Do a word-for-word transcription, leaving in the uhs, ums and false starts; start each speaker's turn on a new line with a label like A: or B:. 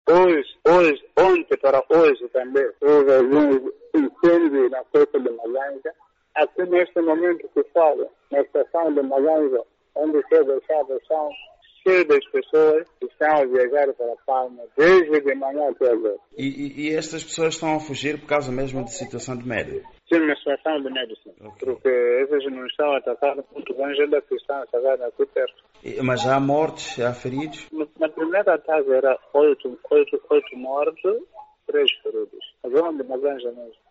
A: Hoje, hoje, ontem para hoje também, houve alguns incêndios na costa de Maganja. Aqui neste momento que falo, na estação de Maganja, onde chega a estação, cheio das pessoas que estão a viajar para Palma, desde de manhã até agora.
B: E, e, e estas pessoas estão a fugir por causa mesmo de situação de média?
A: Sim, uma situação de média, sim. Okay. Porque eles não estão atacados muito longe da que estão atacados aqui perto.
B: E, mas já há mortes, já há feridos?
A: Na primeira ataque era oito, oito, oito mortos, três feridos. Agora de Maganja mesmo.